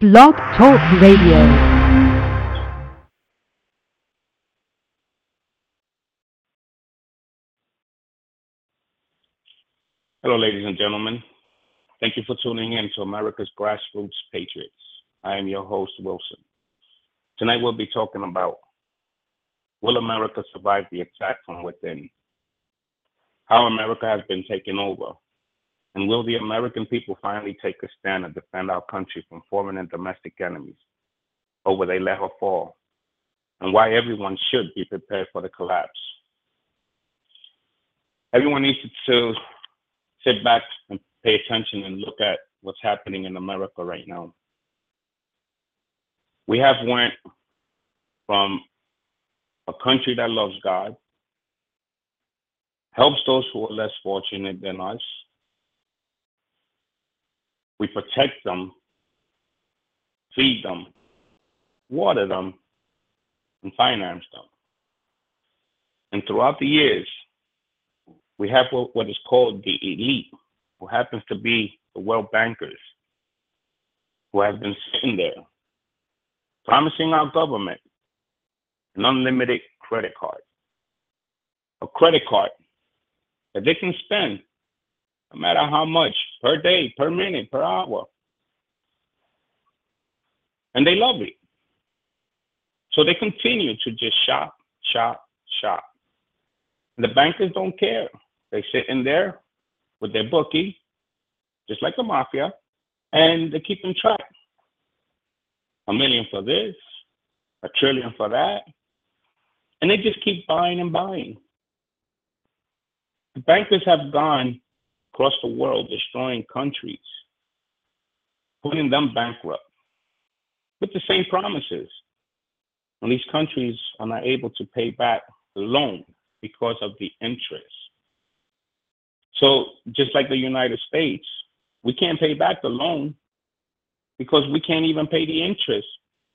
Blog Talk Radio. Hello, ladies and gentlemen. Thank you for tuning in to America's Grassroots Patriots. I am your host, Wilson. Tonight we'll be talking about, will America survive the attack from within? How America has been taken over? And will the American people finally take a stand and defend our country from foreign and domestic enemies? Or will they let her fall? And why everyone should be prepared for the collapse. Everyone needs to sit back and pay attention and look at what's happening in America right now. We have went from a country that loves God, helps those who are less fortunate than us. We protect them, feed them, water them, and finance them. And throughout the years, we have what is called the elite, who happens to be the world bankers, who have been sitting there promising our government an unlimited credit card. A credit card that they can spend no matter how much, per day, per minute, per hour. And they love it. So they continue to just shop, shop, shop. The bankers don't care. They sit in there with their bookie, just like the mafia, and they keep in track. $1 million for this, $1 trillion for that. And they just keep buying and buying. The bankers have gone across the world, destroying countries, putting them bankrupt with the same promises. And these countries are not able to pay back the loan because of the interest. So just like the United States, we can't pay back the loan because we can't even pay the interest.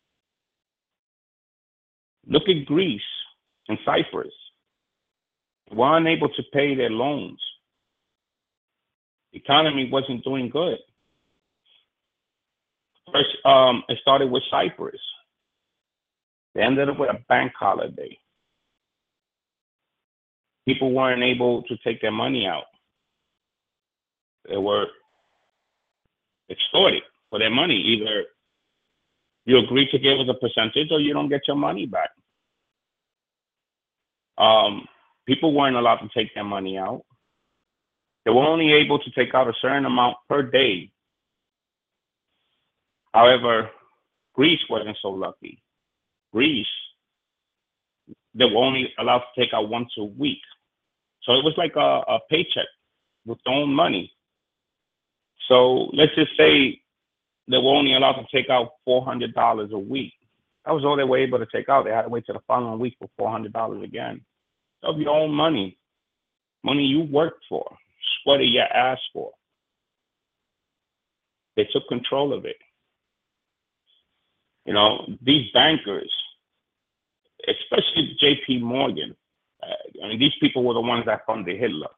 Look at Greece and Cyprus. They were unable to pay their loans. The economy wasn't doing good. First, it started with Cyprus. They ended up with a bank holiday. People weren't able to take their money out. They were extorted for their money. Either you agree to give us a percentage or you don't get your money back. People weren't allowed to take their money out. They were only able to take out a certain amount per day. However, Greece wasn't so lucky. Greece, they were only allowed to take out once a week. So it was like a paycheck with their own money. So let's just say they were only allowed to take out $400 a week. That was all they were able to take out. They had to wait till the following week for $400 again. Of your own money, money you worked for, sweated your ass for. They took control of it. You know, these bankers, especially J.P. Morgan, these people were the ones that funded Hitler.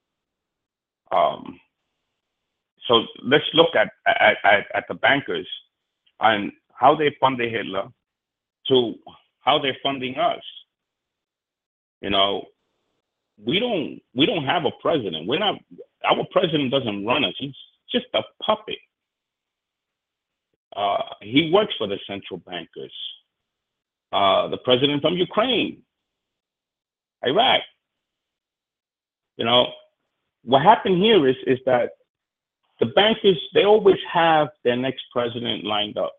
So let's look at the bankers and how they funded Hitler to how they're funding us. You know, we don't have a president. Our president doesn't run us. He's just a puppet. He works for the central bankers. The president from Ukraine, Iraq. You know, what happened here is that the bankers, they always have their next president lined up.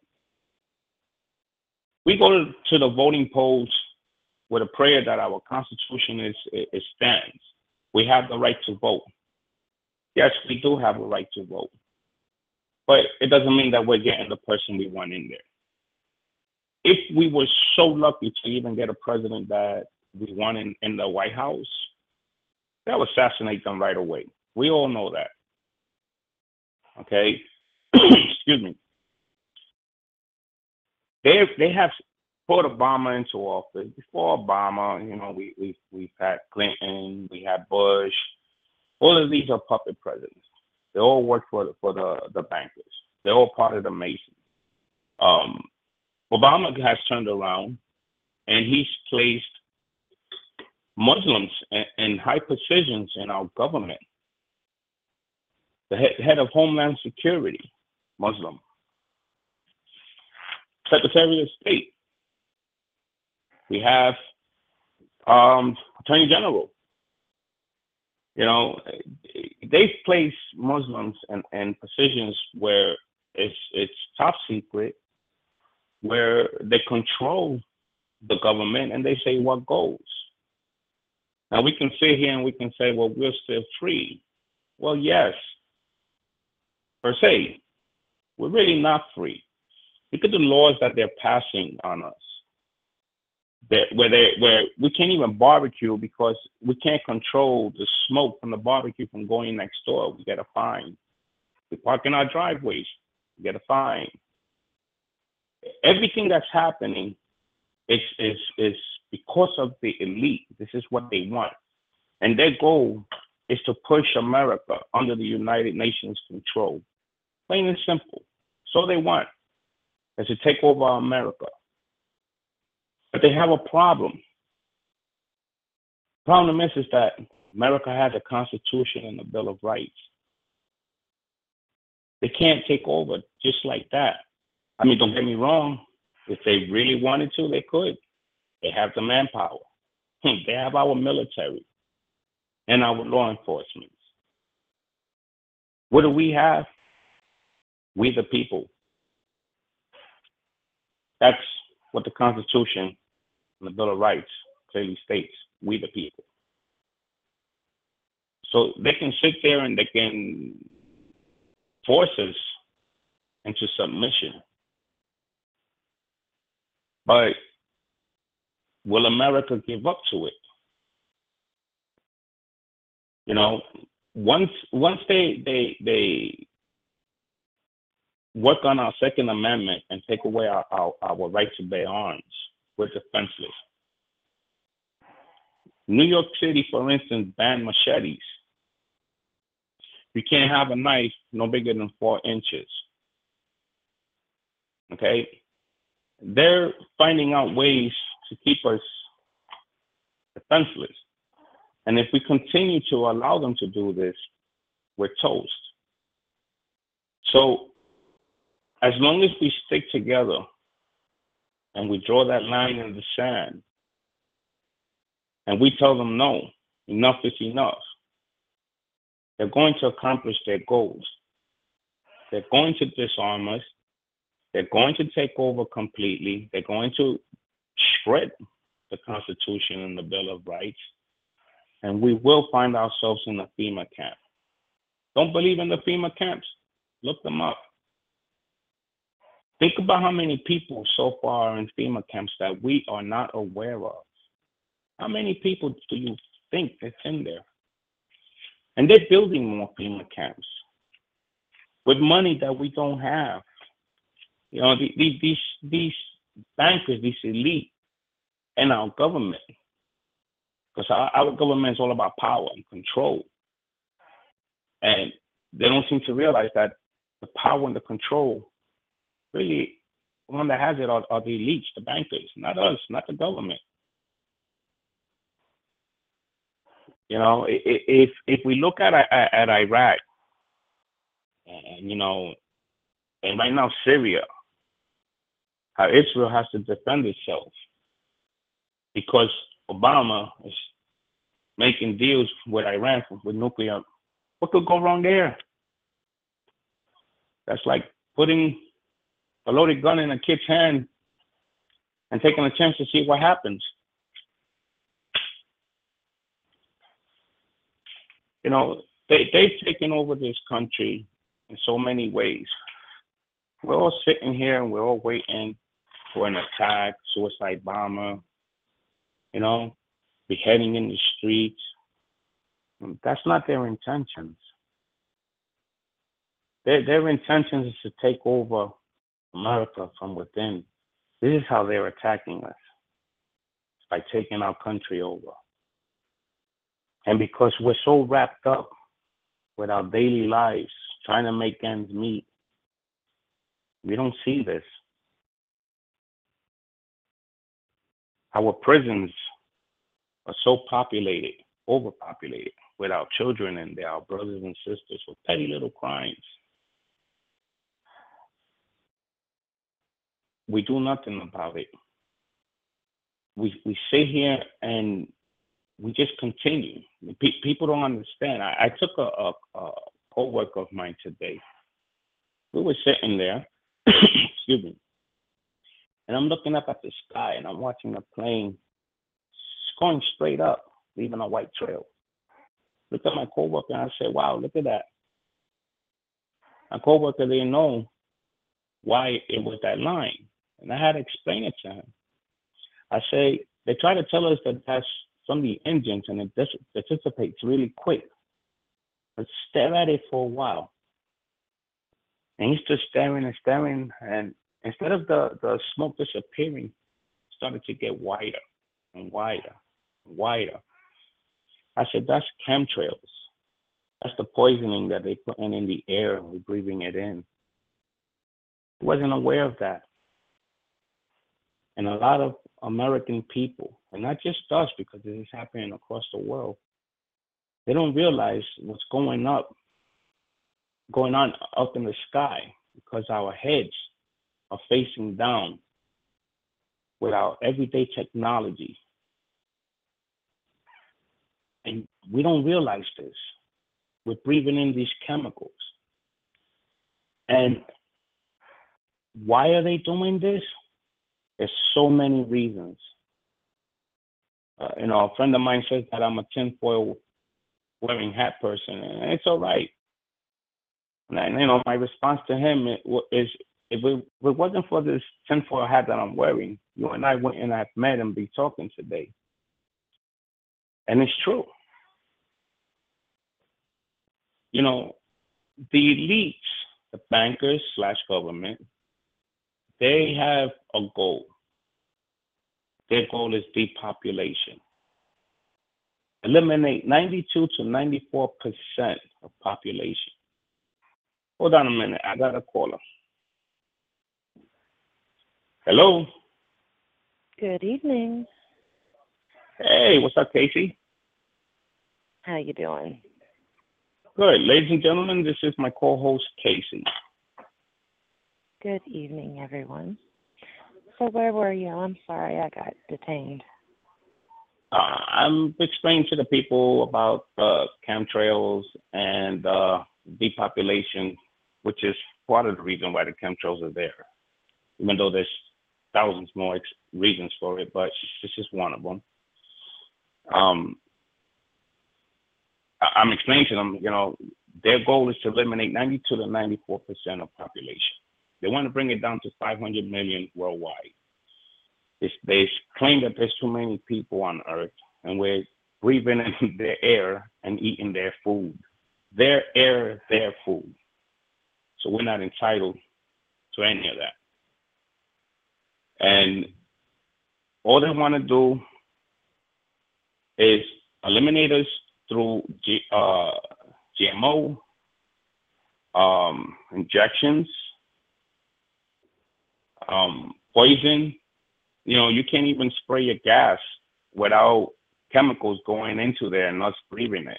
We go to the voting polls with a prayer that our Constitution stands. We have the right to vote. Yes, we do have a right to vote. But it doesn't mean that we're getting the person we want in there. If we were so lucky to even get a president that we want in the White House, they'll assassinate them right away. We all know that. Okay? Excuse me. They have put Obama into office. Before Obama, you know, we've had Clinton, we had Bush. All of these are puppet presidents. They all work for the bankers. They're all part of the Masons. Um, Obama has turned around and he's placed Muslims in high positions in our government. The head of Homeland Security, Muslim. Secretary of State. We have Attorney General. You know, they've placed Muslims in positions where it's top secret, where they control the government and they say what goes. Now we can sit here and we can say, well, we're still free. Well, yes, per se, we're really not free. Look at the laws that they're passing on us. Where we can't even barbecue because we can't control the smoke from the barbecue from going next door. We get a fine. We park in our driveways. We get a fine. Everything that's happening is because of the elite. This is what they want, and their goal is to push America under the United Nations control. Plain and simple. So they want is to take over America. But they have a problem. Problem is that America has a Constitution and a Bill of Rights. They can't take over just like that. I mean, don't get me wrong. If they really wanted to, they could. They have the manpower. They have our military and our law enforcement. What do we have? We the people. That's what the Constitution and the Bill of Rights clearly states. We the people. So they can sit there and they can force us into submission. But will America give up to it? You know, once they work on our Second Amendment and take away our right to bear arms, we're defenseless. New York City, for instance, banned machetes. You can't have a knife no bigger than 4 inches. Okay? They're finding out ways to keep us defenseless. And if we continue to allow them to do this, we're toast. So as long as we stick together and we draw that line in the sand and we tell them no, enough is enough, they're going to accomplish their goals. They're going to disarm us. They're going to take over completely. They're going to shred the Constitution and the Bill of Rights. And we will find ourselves in a FEMA camp. Don't believe in the FEMA camps? Look them up. Think about how many people so far are in FEMA camps that we are not aware of. How many people do you think that's in there? And they're building more FEMA camps with money that we don't have. You know, these bankers, these elite, and our government, because our government is all about power and control. And they don't seem to realize that the power and the control, really, the one that has it are the elites, the bankers, not us, not the government. You know, if we look at Iraq, and you know, and right now Syria, how Israel has to defend itself because Obama is making deals with Iran with nuclear. What could go wrong there? That's like putting a loaded gun in a kid's hand and taking a chance to see what happens. You know, they've taken over this country in so many ways. We're all sitting here and we're all waiting for an attack, suicide bomber, you know, beheading in the streets. That's not their intentions. Their intentions is to take over America from within. This is how they're attacking us, by taking our country over. And because we're so wrapped up with our daily lives, trying to make ends meet, we don't see this. Our prisons are so populated, overpopulated, with our children and our brothers and sisters for petty little crimes. We do nothing about it. We sit here and we just continue. People don't understand. I took a co-worker of mine today. We were sitting there, excuse me, and I'm looking up at the sky and I'm watching a plane going straight up, leaving a white trail. Look at my coworker and I said, "Wow, look at that." My coworker didn't know why it was that line, and I had to explain it to him. I say they try to tell us that that's from the engines and it dissipates really quick. But stare at it for a while. And he's just staring and staring, and instead of the smoke disappearing, it started to get wider and wider and wider. I said, that's chemtrails. That's the poisoning that they put in the air and we're breathing it in. I wasn't aware of that. And a lot of American people, and not just us, because this is happening across the world, they don't realize what's going on up in the sky because our heads are facing down with our everyday technology. And we don't realize this. We're breathing in these chemicals. And why are they doing this? There's so many reasons. A friend of mine says that I'm a tinfoil wearing hat person, and it's all right. And my response to him is, if it wasn't for this tinfoil hat that I'm wearing, you and I wouldn't have met and be talking today. And it's true. The elites, the bankers / government, they have a goal. Their goal is depopulation. Eliminate 92 to 94% of population. Hold on a minute. I got a caller. Hello. Good evening. Hey, what's up, Casey? How you doing? Good. Ladies and gentlemen, this is my co-host, Casey. Good evening, everyone. So where were you? I'm sorry, I got detained. I'm explaining to the people about chemtrails and depopulation, which is part of the reason why the chemtrails are there, even though there's thousands more reasons for it, but this is one of them. I'm explaining to them, their goal is to eliminate 92 to 94% of population. They want to bring it down to 500 million worldwide. They claim that there's too many people on Earth, and we're breathing in their air and eating their food. Their air, their food. So we're not entitled to any of that. And all they want to do is eliminate us through GMO injections, poison. You can't even spray your gas without chemicals going into there and us breathing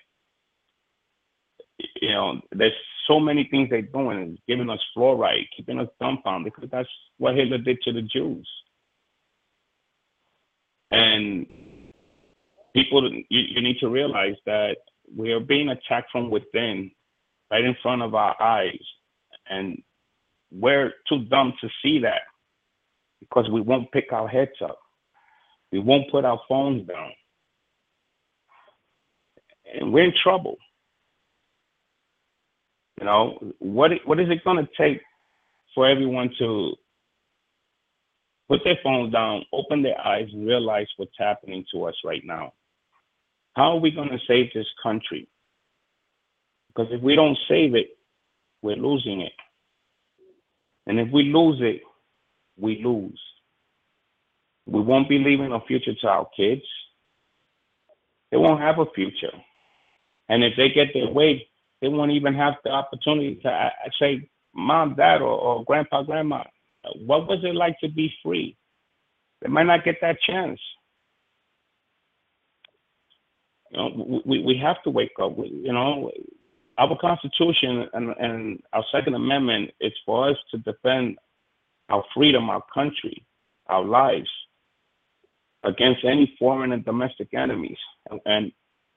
it. There's so many things they're doing, giving us fluoride, keeping us dumbfounded, because that's what Hitler did to the Jews. And people, you need to realize that we are being attacked from within, right in front of our eyes. And we're too dumb to see that because we won't pick our heads up. We won't put our phones down. And we're in trouble. What is it going to take for everyone to put their phones down, open their eyes, and realize what's happening to us right now? How are we going to save this country? Because if we don't save it, we're losing it. And if we lose it, we lose. We won't be leaving a future to our kids. They won't have a future. And if they get their way, they won't even have the opportunity to say, Mom, Dad, or Grandpa, Grandma, what was it like to be free? They might not get that chance We have to wake up. Our Constitution and our Second Amendment is for us to defend our freedom, our country, our lives against any foreign and domestic enemies. And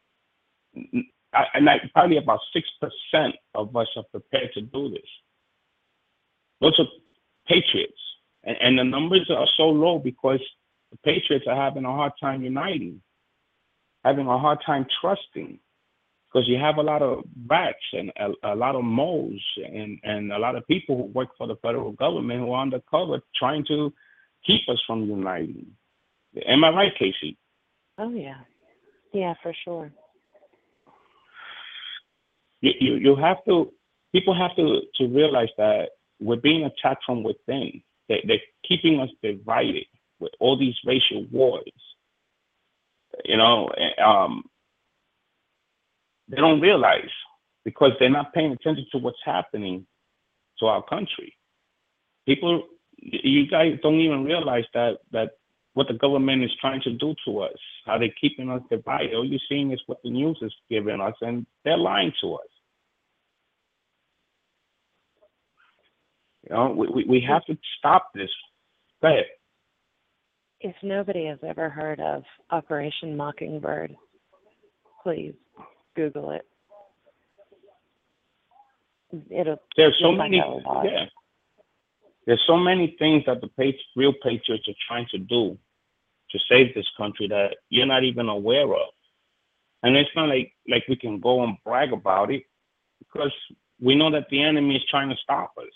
probably about 6% of us are prepared to do this. Those are patriots. And the numbers are so low because the patriots are having a hard time uniting, having a hard time trusting, because you have a lot of rats and a lot of moles and a lot of people who work for the federal government who are undercover trying to keep us from uniting. Am I right, Casey? Oh, yeah. Yeah, for sure. You have to, people have to realize that we're being attacked from within. They're keeping us divided with all these racial wars. They don't realize because they're not paying attention to what's happening to our country. People, you guys don't even realize that what the government is trying to do to us, how they're keeping us divided. All you're seeing is what the news is giving us, and they're lying to us. We have to stop this. Go ahead. If nobody has ever heard of Operation Mockingbird, please Google it. There's so many. Yeah. There's so many things that the real patriots are trying to do to save this country that you're not even aware of. And it's not like we can go and brag about it because we know that the enemy is trying to stop us.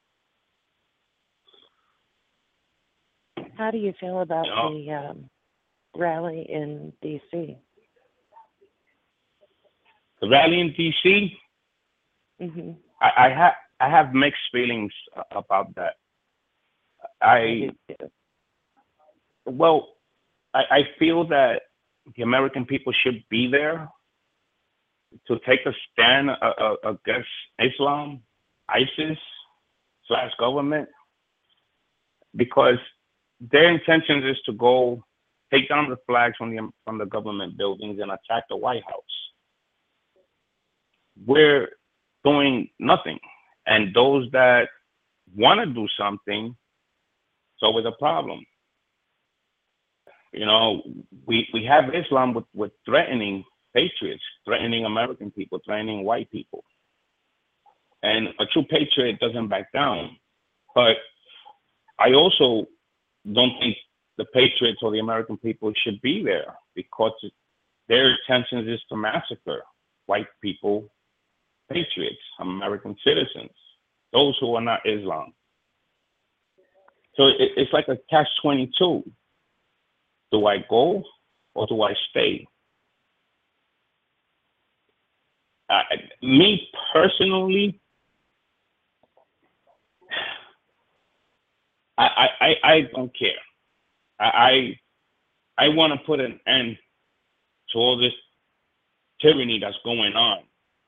How do you feel about the rally in D.C.? The rally in D.C.? Mm-hmm. I have mixed feelings about that. I feel that the American people should be there to take a stand against Islam, ISIS / government, because their intentions is to go take down the flags from the government buildings and attack the White House. We're doing nothing. And those that want to do something, it's always a problem. We have Islam with threatening patriots, threatening American people, threatening white people. And a true patriot doesn't back down. But I also don't think the patriots or the American people should be there because their intentions is to massacre white people, patriots, American citizens, those who are not Islam. So it's like a catch-22. Do I go or do I stay? Me personally, I don't care. I want to put an end to all this tyranny that's going on.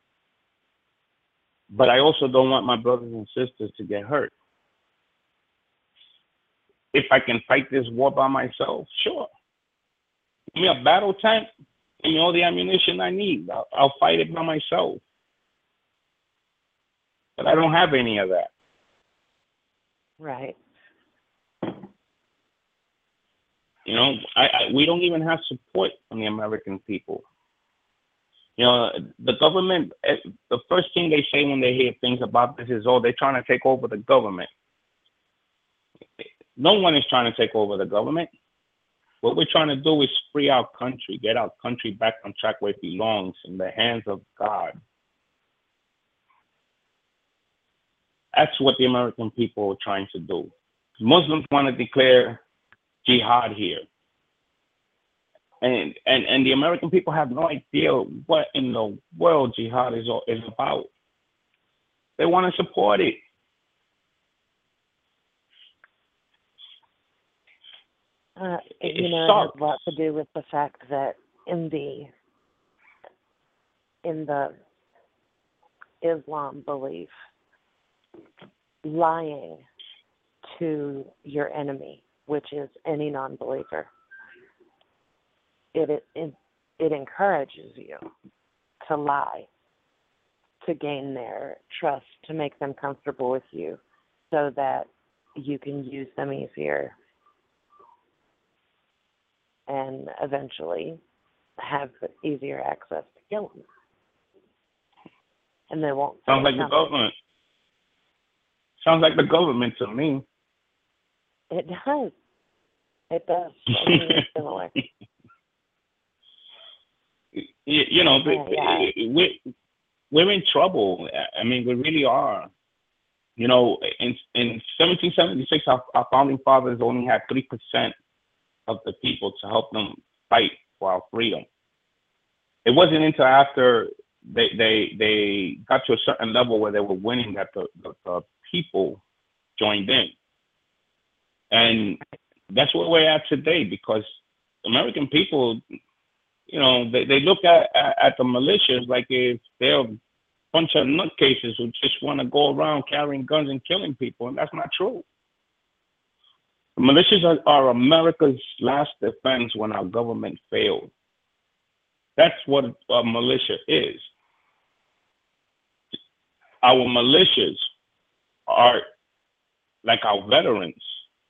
But I also don't want my brothers and sisters to get hurt. If I can fight this war by myself, sure. Give me a battle tank, give me all the ammunition I need. I'll fight it by myself. But I don't have any of that. Right. We don't even have support from the American people. The government, the first thing they say when they hear things about this is, they're trying to take over the government. No one is trying to take over the government. What we're trying to do is free our country, get our country back on track where it belongs, in the hands of God. That's what the American people are trying to do. Muslims want to declare jihad here. And the American people have no idea what in the world jihad is about. They want to support it. It has a lot to do with the fact that in the Islam belief, lying to your enemy, which is any non-believer, it encourages you to lie, to gain their trust, to make them comfortable with you so that you can use them easier and eventually have easier access to kill them. And they won't. Sounds like the government. Sounds like the government to me. It does. It does. It's similar. You know, we're in trouble. I mean, we really are. You know, in 1776, our founding fathers only had 3% of the people to help them fight for our freedom. It wasn't until after they got to a certain level where they were winning that the people joined in. And that's where we're at today, because American people, you know, they look at the militias like if they're a bunch of nutcases who just want to go around carrying guns and killing people, and that's not true. The militias are America's last defense when our government failed. That's what a militia is. Our militias are like our veterans.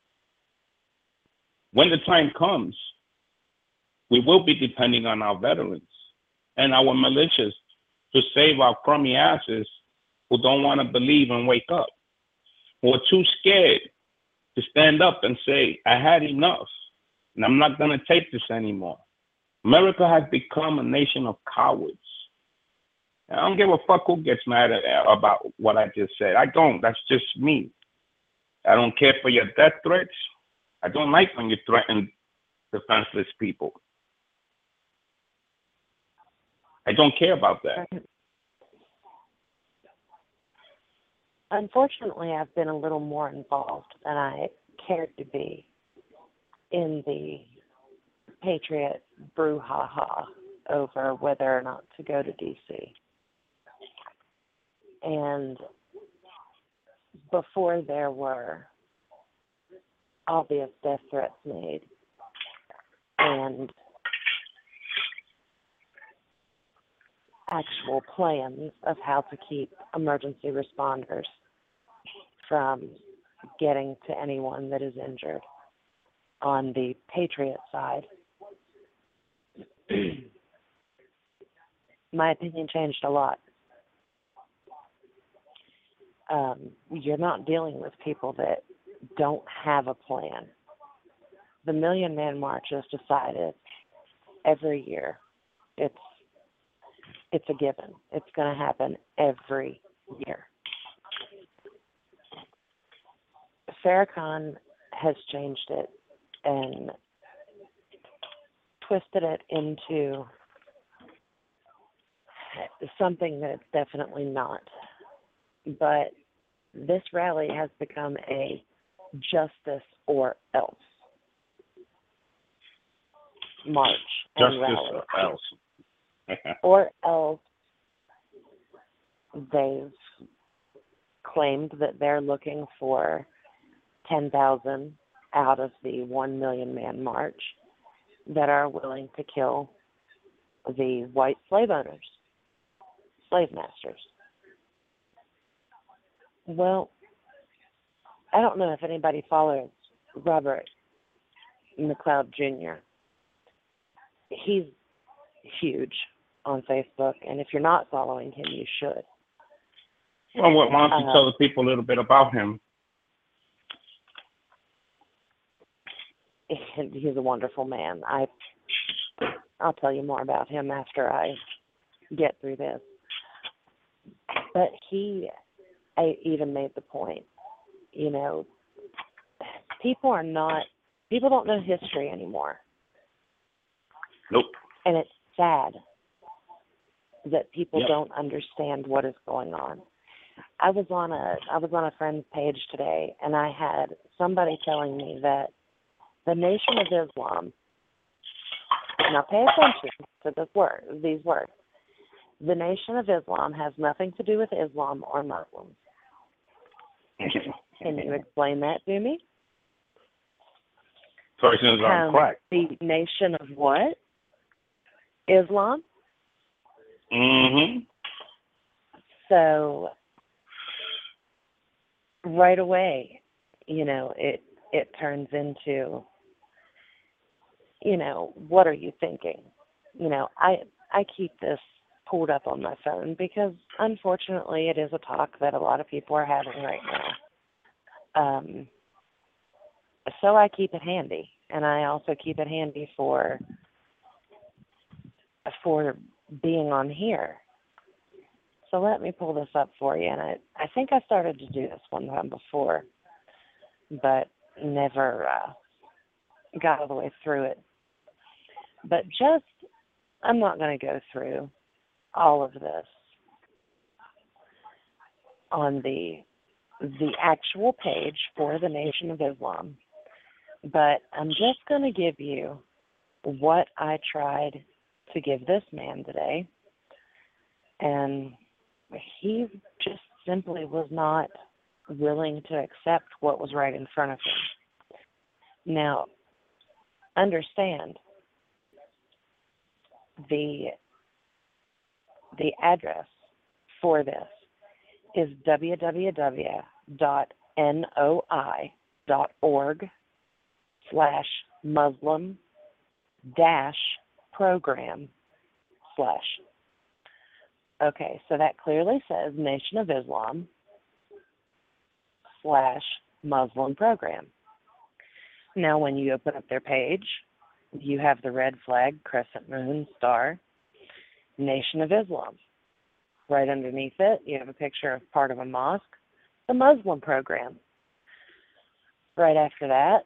When the time comes, we will be depending on our veterans and our militias to save our crummy asses who don't want to believe and wake up, who are too scared to stand up and say, I had enough, and I'm not going to take this anymore. America has become a nation of cowards. I don't give a fuck who gets mad about what I just said. I don't. That's just me. I don't care for your death threats. I don't like when you threaten defenseless people. I don't care about that. Unfortunately, I've been a little more involved than I cared to be in the Patriot brouhaha over whether or not to go to D.C. And before there were obvious death threats made and actual plans of how to keep emergency responders from getting to anyone that is injured on the Patriot side, my opinion changed a lot. You're not dealing with people that don't have a plan. The Million Man March is decided every year. It's a given. It's going to happen every year. Farrakhan has changed it and twisted it into something that it's definitely not. But this rally has become a justice or else march and Justice rally. or else. Or else they've claimed that they're looking for 10,000 out of the 1 million man march that are willing to kill the white slave owners, slave masters. Well, I don't know if anybody follows Robert McLeod Jr. He's huge on Facebook, and if you're not following him, you should. Well, why don't you tell the people a little bit about him? He's a wonderful man. I'll tell you more about him after I get through this. But I even made the point, you know, people don't know history anymore. Nope. And it's sad that people don't understand what is going on. I was on a friend's page today, and I had somebody telling me that the Nation of Islam, now pay attention to these words, the Nation of Islam has nothing to do with Islam or Muslims. Can you explain that to me? Persons on crack. The nation of what? Islam. Mm-hmm. So right away, it turns into, what are you thinking? I keep this pulled up on my phone because unfortunately it is a talk that a lot of people are having right now. So I keep it handy, and I also keep it handy for being on here. So let me pull this up for you, and I think I started to do this one time before, but never got all the way through it. But I'm not going to go through all of this on the actual page for the Nation of Islam, but I'm just going to give you what I tried to give this man today, and he just simply was not willing to accept what was right in front of him. Now, understand, the address for this is www.noi.org/Muslim-program/. Okay, so that clearly says Nation of Islam /Muslim program. Now, when you open up their page, you have the red flag, crescent moon, star, Nation of Islam. Right underneath it, you have a picture of part of a mosque, the Muslim program. Right after that,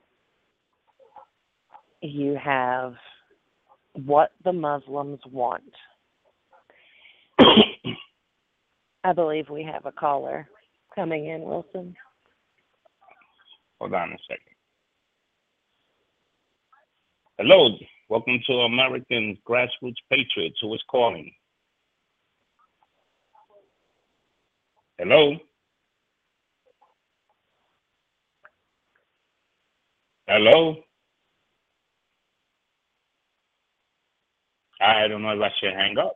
you have what the Muslims want. I believe we have a caller coming in, Wilson. Hold on a second. Hello, welcome to American Grassroots Patriots. Who is calling? Hello? Hello? I don't know if I should hang up.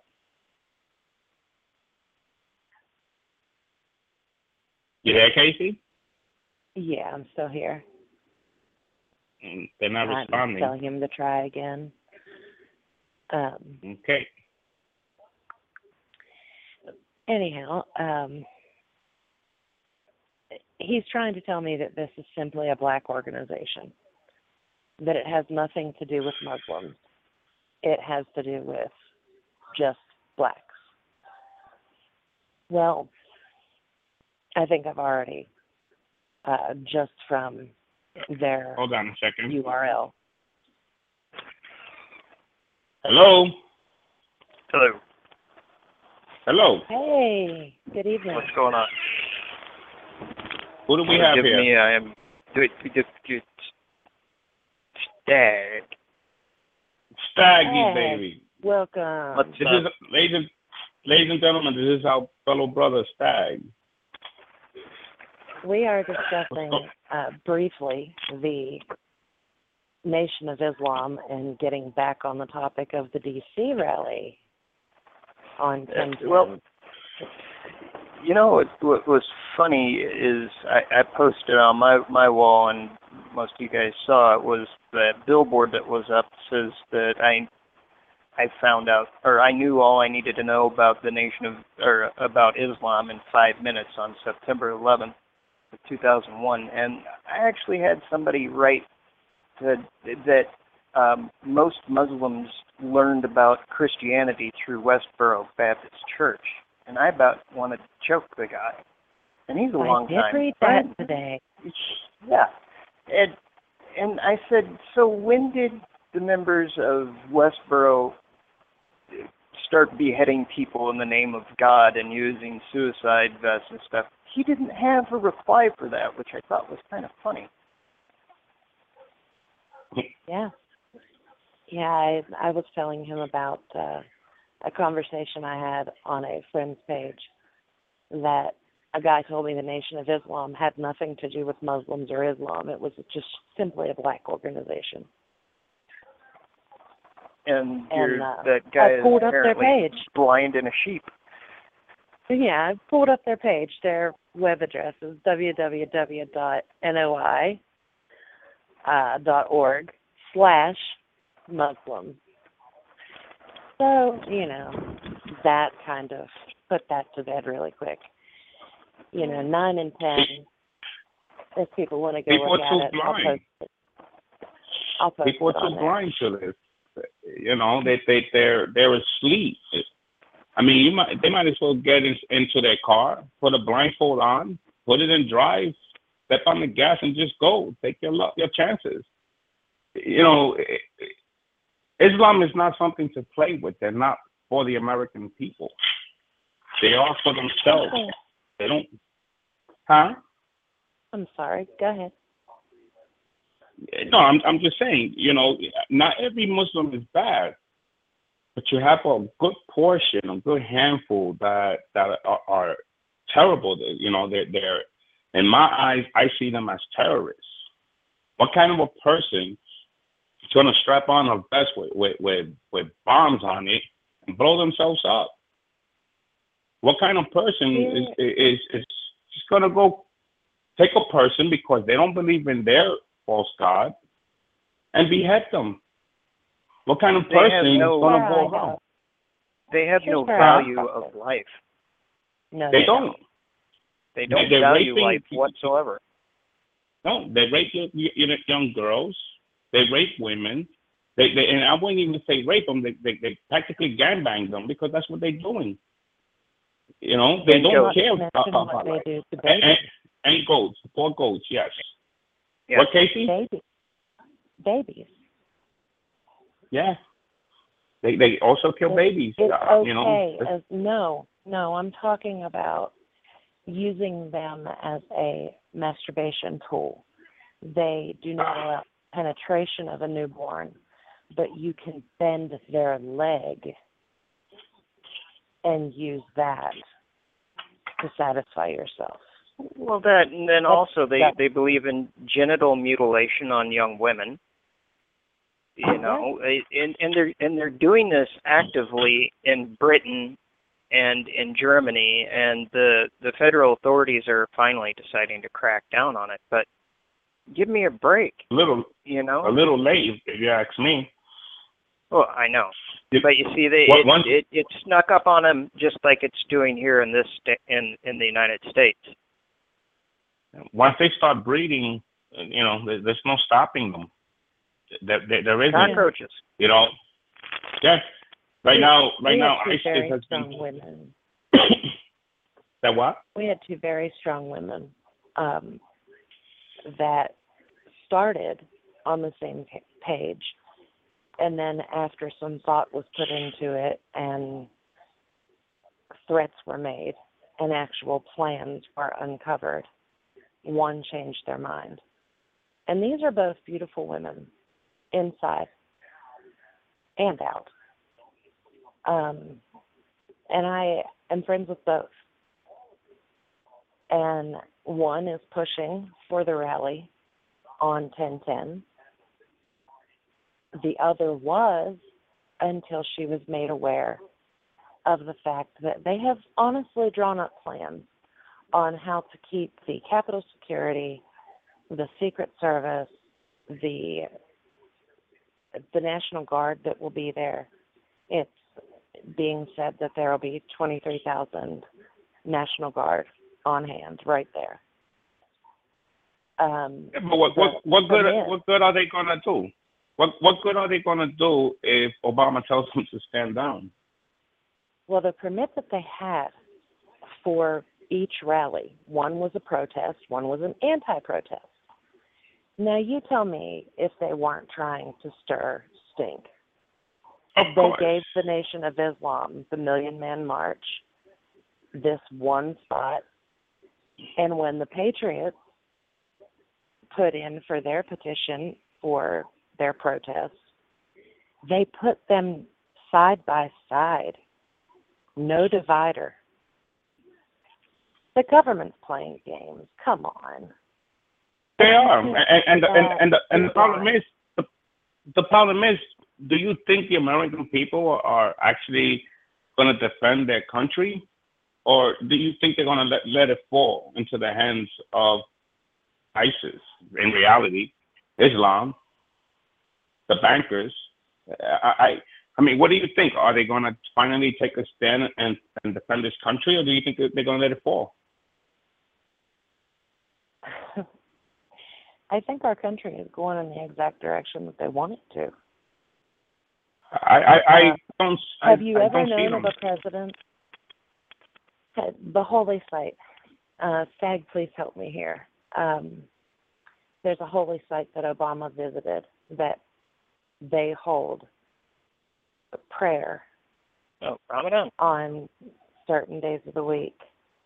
You there, Casey? Yeah, I'm still here. They're not responding. I'm telling him to try again. Okay. Anyhow, he's trying to tell me that this is simply a black organization, that it has nothing to do with Muslims. It has to do with just blacks. Well, I think I've already, just from their Hold on a second. URL. Hello? Hello. Hello? Hey, good evening. What's going on? Who do we have Forgive here? me, I am good. Stag. Staggy, Hey, baby. welcome. What's This up? is, ladies and gentlemen, this is our fellow brother, Stag. We are discussing briefly the Nation of Islam and getting back on the topic of the D.C. rally on 10/10. Well, you know what was funny is I posted on my wall, and most of you guys saw it, was that billboard that was up says that I found out, or I knew all I needed to know about the about Islam in 5 minutes on September 11th of 2001, and I actually had somebody write that most Muslims learned about Christianity through Westboro Baptist Church, and I about wanted to choke the guy. And he's a long time I did read friend. that today. Yeah, and I said, so when did the members of Westboro start beheading people in the name of God and using suicide vests and stuff? He didn't have a reply for that, which I thought was kind of funny. Yeah. I was telling him about a conversation I had on a friend's page that a guy told me the Nation of Islam had nothing to do with Muslims or Islam. It was just simply a black organization. And And that guy I is pulled up their apparently page. blind in a sheep. Yeah, I pulled up their page. Their web address is www.noi.org/Muslim. So, that kind of put that to bed really quick. 9 and 10, if people want to go People look are at too it, blind. I'll post People it are on too there. blind to this. They're asleep. I mean, they might as well get into their car, put a blindfold on, put it in drive, step on the gas, and just go. Take your chances. Islam is not something to play with. They're not for the American people. They are for themselves. Okay. They don't. Huh? I'm sorry. Go ahead. No, I'm just saying. Not every Muslim is bad, but you have a good portion, a good handful that are terrible. They're in my eyes, I see them as terrorists. What kind of a person is going to strap on a vest with bombs on it and blow themselves up? What kind of person is just going to go take a person because they don't believe in their false god and behead them? What kind of person is going to go around? They have no Here's value of life. No, They don't. They don't They're value raping life whatsoever. No, they rape young girls. They rape women. And I wouldn't even say rape them. They practically gangbang them because that's what they're doing. They don't care about what life. they do to babies. And goats, poor goats, yes. Yeah. What, Casey? Babies. Yeah. They also kill babies. It's okay. No, I'm talking about using them as a masturbation tool. They do not allow penetration of a newborn, but you can bend their leg and use that to satisfy yourself. Well, that, and then also they believe in genital mutilation on young women. And they're doing this actively in Britain and in Germany, and the federal authorities are finally deciding to crack down on it. But give me a break. A little late, if you ask me. Well, I know, but you see, it snuck up on them just like it's doing here in in the United States. Once they start breeding, there's no stopping them. There isn't. Cockroaches. Yeah. Right now, ISIS very has strong been. Women. That what? We had two very strong women that started on the same page, and then after some thought was put into it and threats were made and actual plans were uncovered, one changed their mind. And these are both beautiful women, inside and out. And I am friends with both. And one is pushing for the rally on 10/10. The other was until she was made aware of the fact that they have honestly drawn up plans on how to keep the Capitol security, the Secret Service, the National Guard that will be there. It's being said that there will be 23,000 National Guard on hand right there. But what good are they gonna do? What good are they gonna do if Obama tells them to stand down? Well, the permit that they had for each rally, one was a protest, one was an anti-protest. Now, you tell me if they weren't trying to stir stink. Of course. They gave the Nation of Islam, the Million Man March, this one spot, and when the Patriots put in for their petition for their protests, they put them side by side, no divider. The government's playing games. Come on. They are, and the problem is do you think the American people are actually going to defend their country, or do you think they're going to let it fall into the hands of ISIS? In reality, Islam, the bankers. I mean, what do you think? Are they going to finally take a stand and defend this country, or do you think that they're going to let it fall? I think our country is going in the exact direction that they want it to. I don't. Have you I ever don't see known them. of a president? The holy site. Stag, please help me here. There's a holy site that Obama visited that they hold prayer Ramadan. on certain days of the week.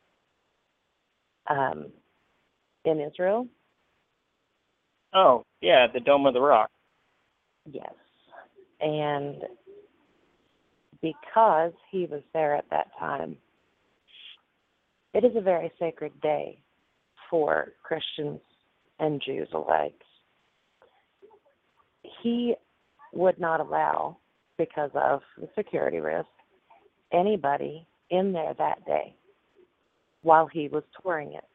In Israel? Oh, yeah, the Dome of the Rock. Yes. And because he was there at that time, it is a very sacred day for Christians and Jews alike. He would not allow, because of the security risk, anybody in there that day while he was touring it.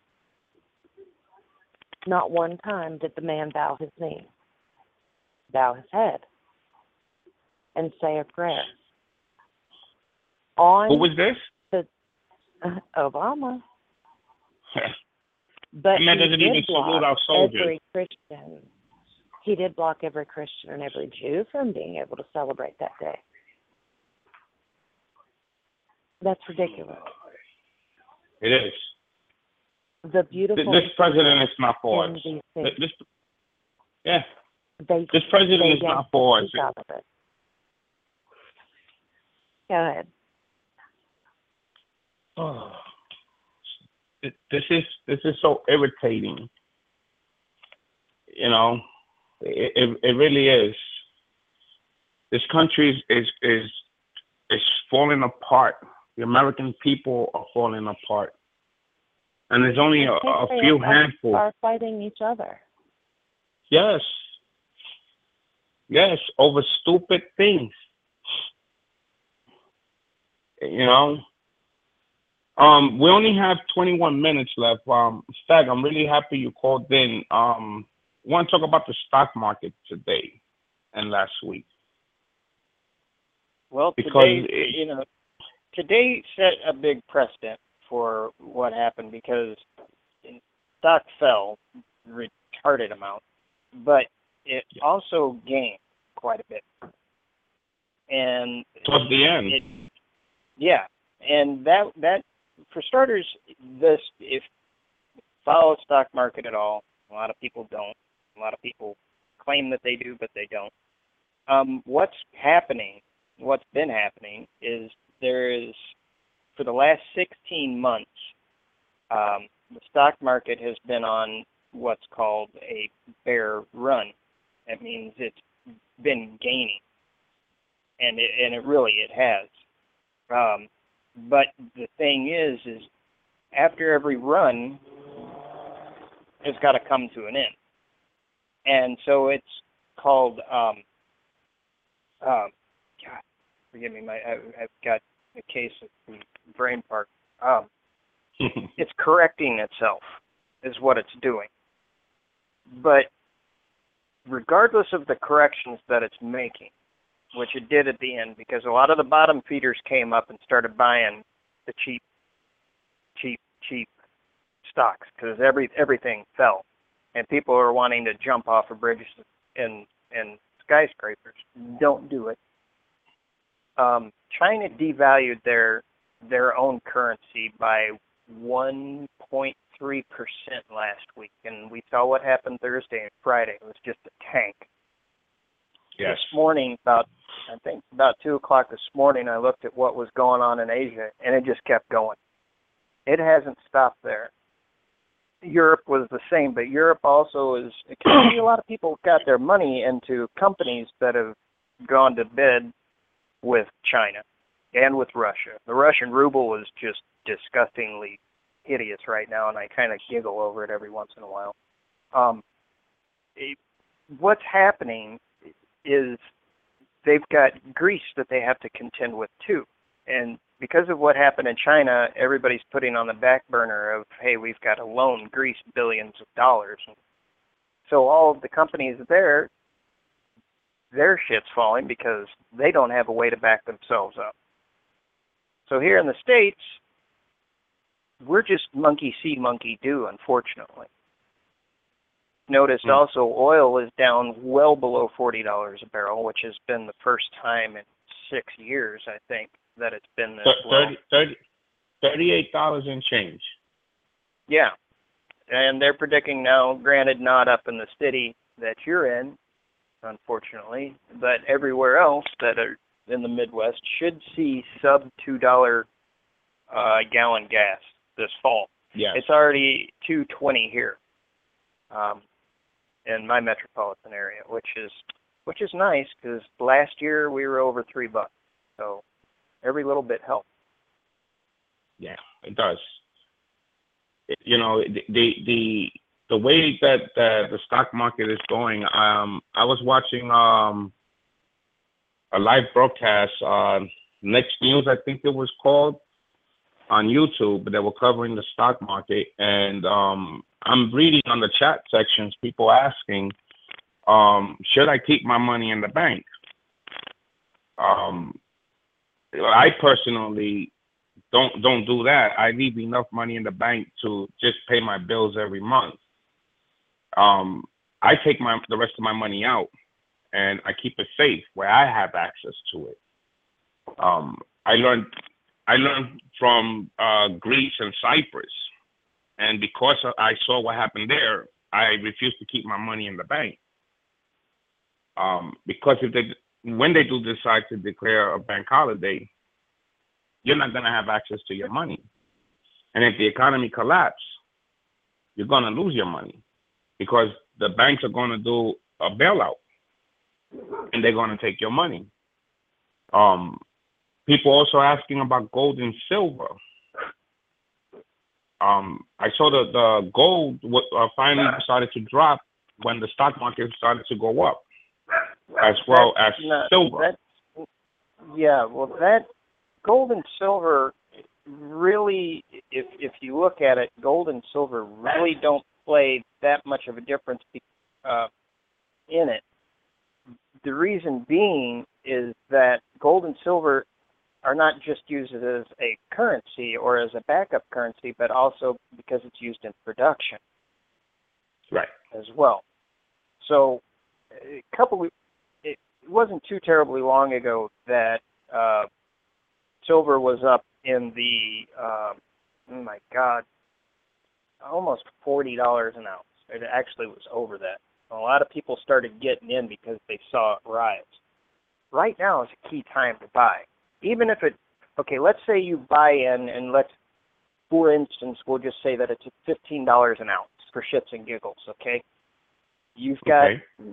Not one time did the man bow his knee, bow his head, and say a prayer. Who was this? Obama. But And that he doesn't did even salute our block soldiers. every Christian. He did block every Christian and every Jew from being able to celebrate that day. That's ridiculous. It is. The beautiful. This president is not for us. in This, yeah. They, This president they is not for us. out of it. Go ahead. Oh, this is so irritating. You know, it really is. This country is falling apart. The American people are falling apart, and there's only a few handfuls are fighting each other. Yes, over stupid things. You know. We only have 21 minutes left. Stag, I'm really happy you called in. I want to talk about the stock market today and last week. Well, because today set a big precedent for what happened because stock fell retarded amount, but it also gained quite a bit. And towards the end. And that for starters, if follow the stock market at all, a lot of people don't. A lot of people claim that they do, but they don't. What's been happening is there is, for the last 16 months, the stock market has been on what's called a bear run. That means it's been gaining, and it has. But the thing is after every run, it's got to come to an end. And so it's called, God, forgive me, I've got a case of the brain part. It's correcting itself, is what it's doing. But regardless of the corrections that it's making, which it did at the end, because a lot of the bottom feeders came up and started buying the cheap stocks because everything fell, and people are wanting to jump off of bridges and skyscrapers. Don't do it. China devalued their own currency by 1.3% last week, and we saw what happened Thursday and Friday. It was just a tank. Yes. This morning, about 2 o'clock this morning, I looked at what was going on in Asia, and it just kept going. It hasn't stopped there. Europe was the same, but Europe also is, a lot of people got their money into companies that have gone to bed with China and with Russia. The Russian ruble is just disgustingly hideous right now, and I kind of giggle over it every once in a while. What's happening is they've got grease that they have to contend with too. And because of what happened in China, everybody's putting on the back burner of, hey, we've got to loan Greece billions of dollars. So all of the companies there, their shit's falling because they don't have a way to back themselves up. So here in the States, we're just monkey see, monkey do, unfortunately. Noticed also oil is down well below $40 a barrel, which has been the first time in 6 years, I think, that it's been this low. $38 and change. Yeah. And they're predicting now, granted not up in the city that you're in, unfortunately, but everywhere else that are in the Midwest should see sub $2 gallon gas this fall. Yeah. It's already $2.20 here in my metropolitan area, which is nice because last year we were over $3. So every little bit helps. Yeah, it does. You know, the way that the stock market is going, I was watching a live broadcast on Next News, I think it was called, on YouTube. They were covering the stock market, and I'm reading on the chat sections people asking, should I keep my money in the bank? I personally don't do that. I leave enough money in the bank to just pay my bills every month. I take the rest of my money out and I keep it safe where I have access to it. I learned from Greece and Cyprus, and because I saw what happened there, I refused to keep my money in the bank. Because when they do decide to declare a bank holiday, you're not going to have access to your money. And if the economy collapses, you're going to lose your money because the banks are going to do a bailout and they're going to take your money. People also asking about gold and silver. I saw the gold finally started to drop when the stock market started to go up, as well as silver. That gold and silver really, if you look at it, gold and silver really don't play that much of a difference in it. The reason being is that gold and silver are not just used as a currency or as a backup currency, but also because it's used in production, right, as well. So, it wasn't too terribly long ago that silver was up in the almost $40 an ounce. It actually was over that. A lot of people started getting in because they saw it rise. Right now is a key time to buy. Even if let's say you buy in, and for instance, we'll just say that it's $15 an ounce for shits and giggles, okay? You've got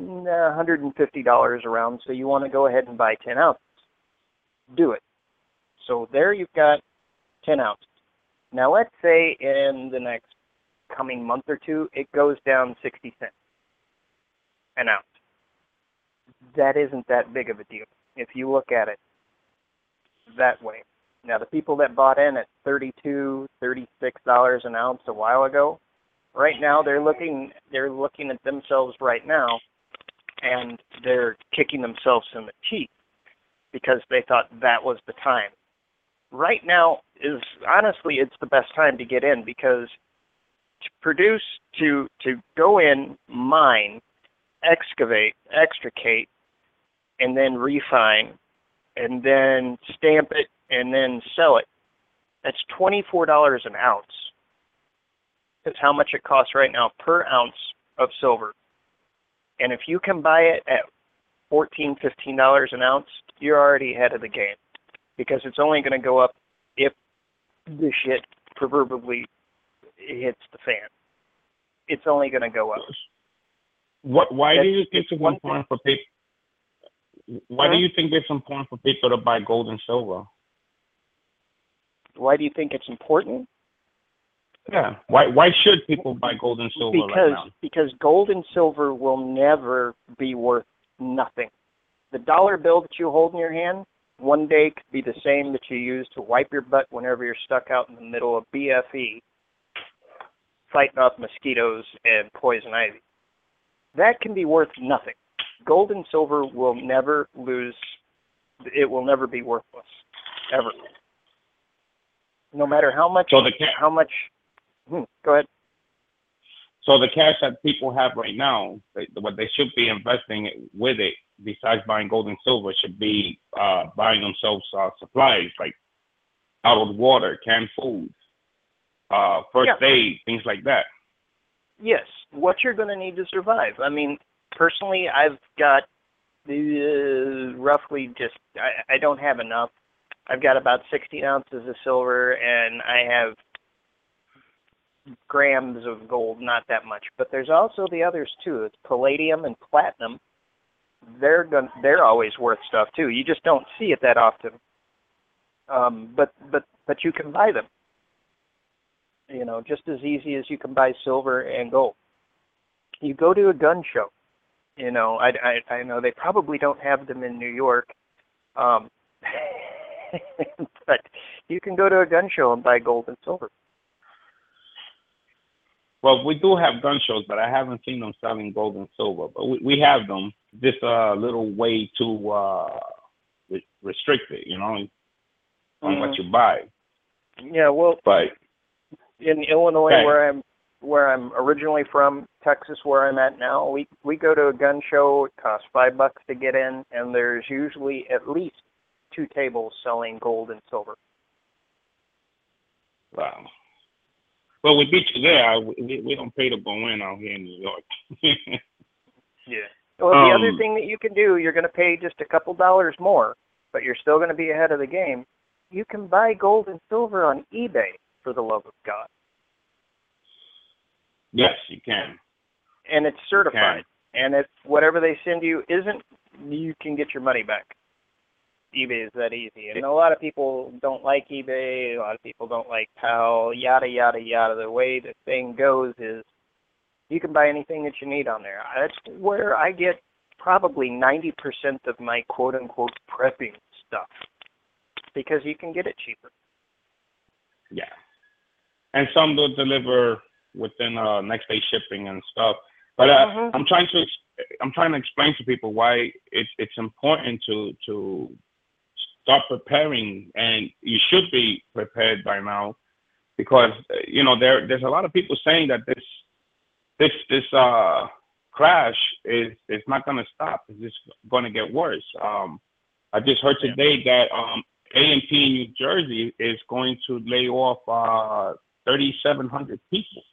$150 around, so you want to go ahead and buy 10 ounces. Do it. So there you've got 10 ounces. Now let's say in the next coming month or two, it goes down 60 cents an ounce. That isn't that big of a deal if you look at it that way. Now the people that bought in at $32, $36 an ounce a while ago, right now they're looking at themselves right now, and they're kicking themselves in the teeth because they thought that was the time. Right now honestly, it's the best time to get in because to produce, to go in, mine, excavate, extricate, and then refine, and then stamp it, and then sell it, that's $24 an ounce. That's how much it costs right now per ounce of silver. And if you can buy it at $14, $15 an ounce, you're already ahead of the game because it's only going to go up if the shit proverbially hits the fan. It's only going to go up. Why do you think it's important for people? Why do you think it's important for people to buy gold and silver? Why do you think it's important? Yeah. Why should people buy gold and silver right now? Because gold and silver will never be worth nothing. the dollar bill that you hold in your hand one day could be the same that you use to wipe your butt whenever you're stuck out in the middle of BFE fighting off mosquitoes and poison ivy. That can be worth nothing. Gold and silver will never lose. It will never be worthless, ever. No matter how much. So go ahead. So the cash that people have right now, what they should be investing with it, besides buying gold and silver, should be buying themselves supplies like bottled water, canned food, first aid, things like that. Yes, what you're going to need to survive. I mean, personally, I've got roughly just, I don't have enough. I've got about 60 ounces of silver, and I have grams of gold, not that much. But there's also the others, too. It's palladium and platinum. They're always worth stuff, too. You just don't see it that often. But you can buy them. You know, just as easy as you can buy silver and gold. You go to a gun show. You know, I know they probably don't have them in New York, but you can go to a gun show and buy gold and silver. Well, we do have gun shows, but I haven't seen them selling gold and silver. But we have them. Just a little way to restrict it, you know, on what you buy. Yeah, well, but in Illinois, where I'm originally from, Texas, where I'm at now, we go to a gun show. It costs $5 to get in, and there's usually at least 2 tables selling gold and silver. Wow. Well, we beat you there. We don't pay to go in out here in New York. Yeah. Well, the other thing that you can do, you're going to pay just a couple dollars more, but you're still going to be ahead of the game. You can buy gold and silver on eBay, for the love of God. Yes, you can. And it's certified. And if whatever they send you isn't, you can get your money back. eBay is that easy. And a lot of people don't like eBay. A lot of people don't like PAL, yada, yada, yada. The way the thing goes is you can buy anything that you need on there. That's where I get probably 90% of my quote-unquote prepping stuff, because you can get it cheaper. Yeah. And some will deliver within next day shipping and stuff. But I'm trying to explain to people why it's important to start preparing, and you should be prepared by now, because you know there's a lot of people saying that this crash is not going to stop. It's just going to get worse. I just heard today that A&P in New Jersey is going to lay off 3,700 people.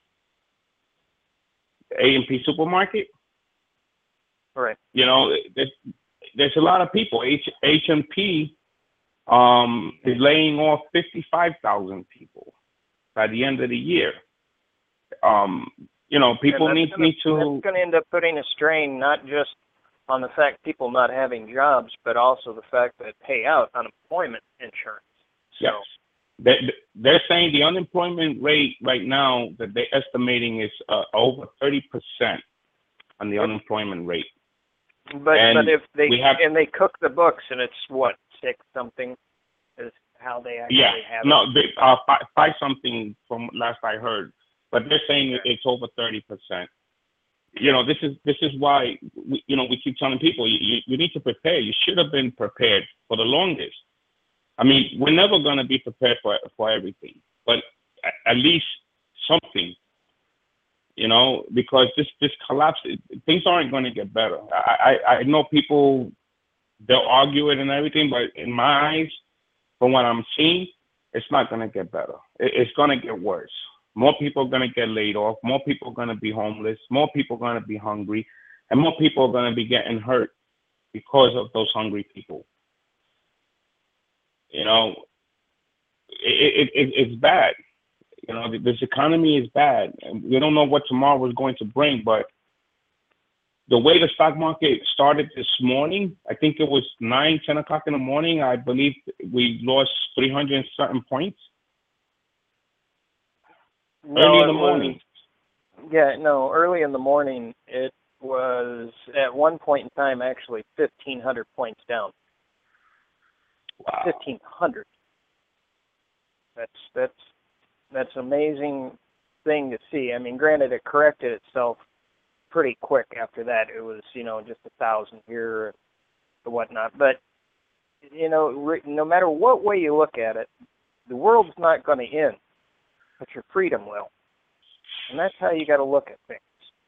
A&P supermarket. Right. You know, there's a lot of people. H&P is laying off 55,000 people by the end of the year. You know, people need to. That's going to end up putting a strain not just on the fact people not having jobs, but also the fact that pay out unemployment insurance. So. Yes. They're saying the unemployment rate right now that they're estimating is over 30% on the unemployment rate. But if they cook the books, and it's what, 6 something is how they actually have it. No, 5 something from last I heard, but they're saying it's over 30%. You know, this is why we keep telling people you need to prepare. You should have been prepared for the longest. I mean, we're never going to be prepared for everything, but at least something, you know, because this collapse, things aren't going to get better. I know people, they'll argue it and everything, but in my eyes, from what I'm seeing, it's not going to get better. It's going to get worse. More people are going to get laid off. More people are going to be homeless. More people are going to be hungry. And more people are going to be getting hurt because of those hungry people. You know, it's bad. You know, this economy is bad. And we don't know what tomorrow is going to bring, but the way the stock market started this morning, I think it was 10 o'clock in the morning, I believe we lost 300 and something points. Early in the morning. Early in the morning, it was at one point in time actually 1,500 points down. Wow. 1,500. That's an amazing thing to see. I mean, granted, it corrected itself pretty quick after that. It was, just 1,000 here and whatnot. But, no matter what way you look at it, the world's not going to end, but your freedom will. And that's how you got to look at things.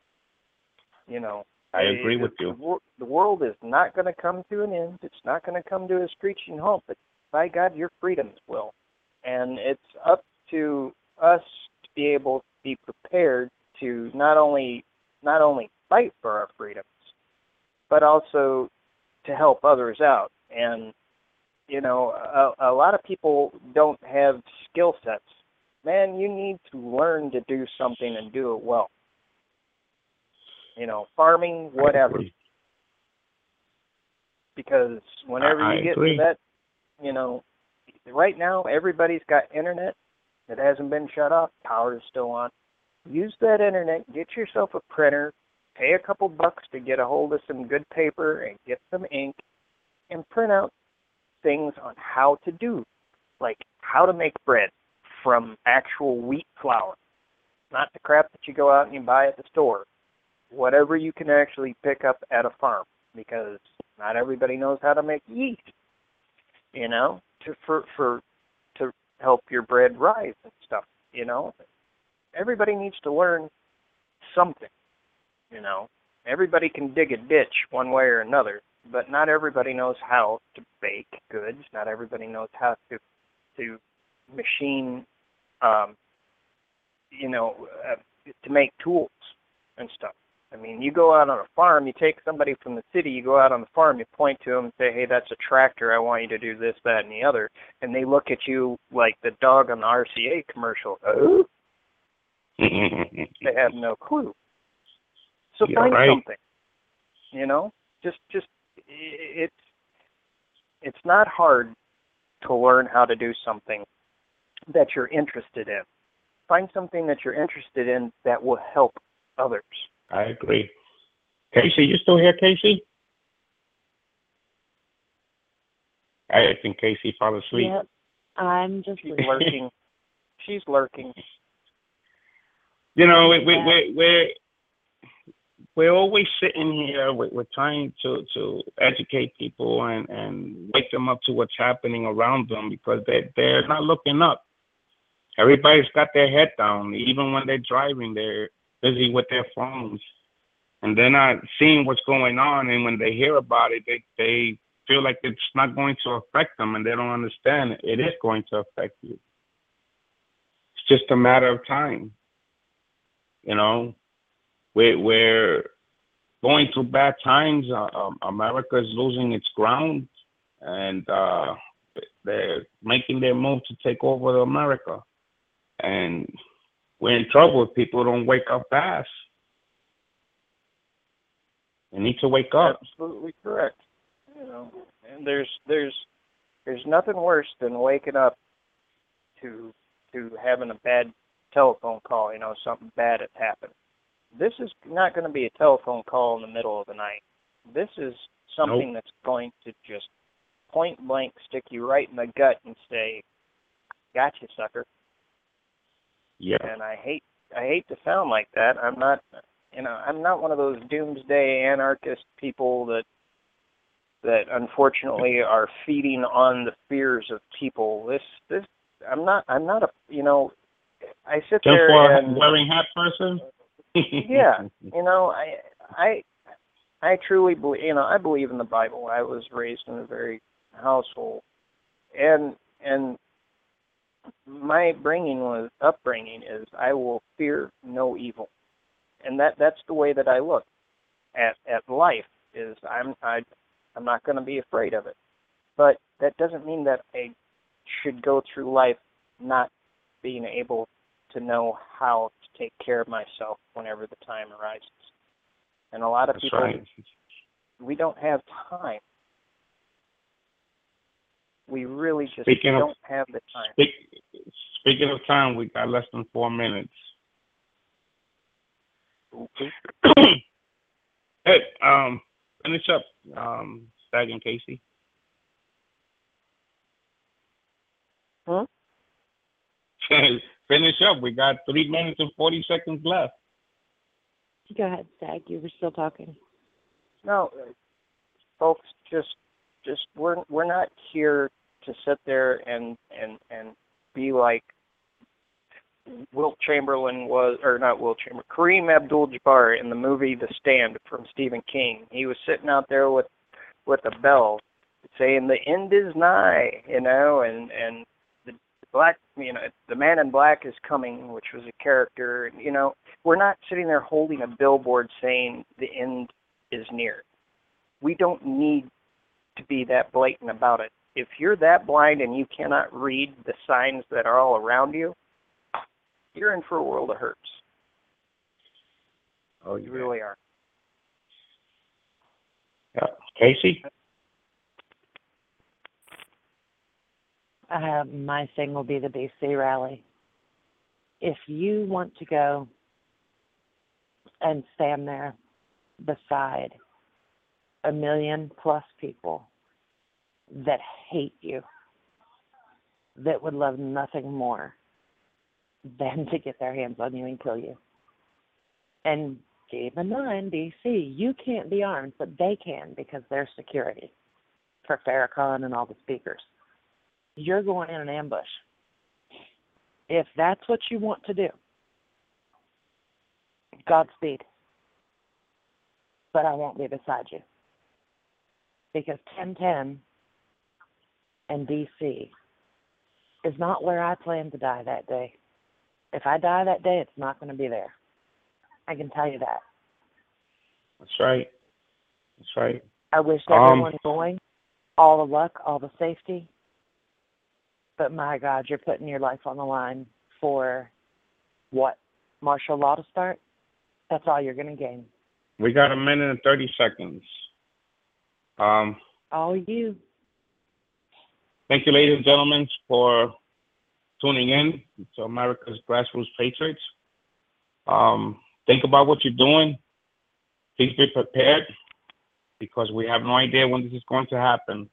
I agree with you. The world is not going to come to an end. It's not going to come to a screeching halt, but by God, your freedoms will. And it's up to us to be able to be prepared to not only fight for our freedoms, but also to help others out. And, a lot of people don't have skill sets. Man, you need to learn to do something and do it well. Farming, whatever. Because whenever you get to that, right now everybody's got internet that hasn't been shut off. Power is still on. Use that internet. Get yourself a printer. Pay a couple bucks to get a hold of some good paper and get some ink and print out things on how to do, like how to make bread from actual wheat flour, not the crap that you go out and you buy at the store. Whatever you can actually pick up at a farm, because not everybody knows how to make yeast, to help your bread rise and stuff, Everybody needs to learn something, Everybody can dig a ditch one way or another, but not everybody knows how to bake goods. Not everybody knows how to machine, to make tools and stuff. I mean, you go out on a farm, you take somebody from the city, you go out on the farm, you point to them and say, hey, that's a tractor, I want you to do this, that, and the other. And they look at you like the dog on the RCA commercial. Oh? They have no clue. So find something, just it's not hard to learn how to do something that you're interested in. Find something that you're interested in that will help others. I agree. Casey, you still here, Casey? I think Casey fell asleep. Yep. I'm just lurking. She's lurking. We're always sitting here. We're trying to educate people and wake them up to what's happening around them, because they're not looking up. Everybody's got their head down. Even when they're driving, they're busy with their phones, and they're not seeing what's going on. And when they hear about it, they feel like it's not going to affect them, and they don't understand it is going to affect you. It's just a matter of time. We're going through bad times. America is losing its ground, and they're making their move to take over America. And we're in trouble if people don't wake up fast. They need to wake up. Absolutely correct. And there's nothing worse than waking up to having a bad telephone call. Something bad has happened. This is not going to be a telephone call in the middle of the night. This is something that's going to just point blank stick you right in the gut and say, "Gotcha, sucker." Yeah. And I hate to sound like that. I'm not one of those doomsday anarchist people that unfortunately are feeding on the fears of people. I'm not a I sit there and wearing hat person. Yeah, I truly believe. I believe in the Bible. I was raised in a very household, and my upbringing is I will fear no evil, and that's the way that I look at life. Is I'm not going to be afraid of it, but that doesn't mean that I should go through life not being able to know how to take care of myself whenever the time arises. And a lot of people, we don't have time. We really just don't have the time. Speaking of time, we got less than 4 minutes. Okay. Hey, finish up, Stag and Casey. Hmm? Finish up. We got 3 minutes and 40 seconds left. Go ahead, Stag. You were still talking. No, folks, just we're not here to sit there and be like Wilt Chamberlain was, or not Wilt Chamberlain, Kareem Abdul-Jabbar in the movie The Stand from Stephen King. He was sitting out there with a bell saying the end is nigh, and the black, the man in black is coming, which was a character. We're not sitting there holding a billboard saying the end is near. We don't need to be that blatant about it. If you're that blind and you cannot read the signs that are all around you, you're in for a world of hurts. Oh, you really are. Yeah, Casey. My thing will be the DC rally. If you want to go and stand there beside 1 million plus people that hate you, that would love nothing more than to get their hands on you and kill you. And keep in mind, DC, you can't be armed, but they can because they're security for Farrakhan and all the speakers. You're going in an ambush. If that's what you want to do, Godspeed. But I won't be beside you. Because 1010 and DC is not where I plan to die that day. If I die that day, it's not going to be there. I can tell you that. That's right. That's right. I wish everyone going all the luck, all the safety. But my God, you're putting your life on the line for what? Martial law to start? That's all you're going to gain. We got 1 minute and 30 seconds. All you. Thank you, ladies and gentlemen, for tuning in to America's Grassroots Patriots. Think about what you're doing. Please be prepared because we have no idea when this is going to happen.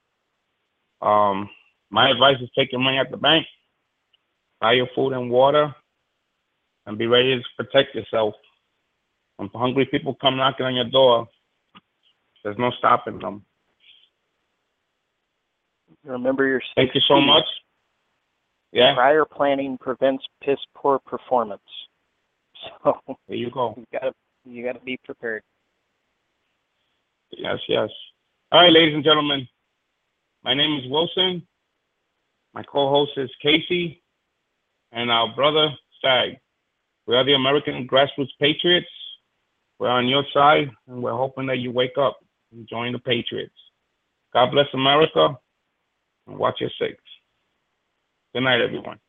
My advice is take your money at the bank, buy your food and water, and be ready to protect yourself. When hungry people come knocking on your door, there's no stopping them. Remember your safety. Thank you so much. Yeah. Prior planning prevents piss poor performance. So there you go. You gotta be prepared. Yes, yes. All right, ladies and gentlemen. My name is Wilson. My co-host is Casey, and our brother Stag. We are the American Grassroots Patriots. We're on your side, and we're hoping that you wake up and join the Patriots. God bless America, and watch your six. Good night, everyone.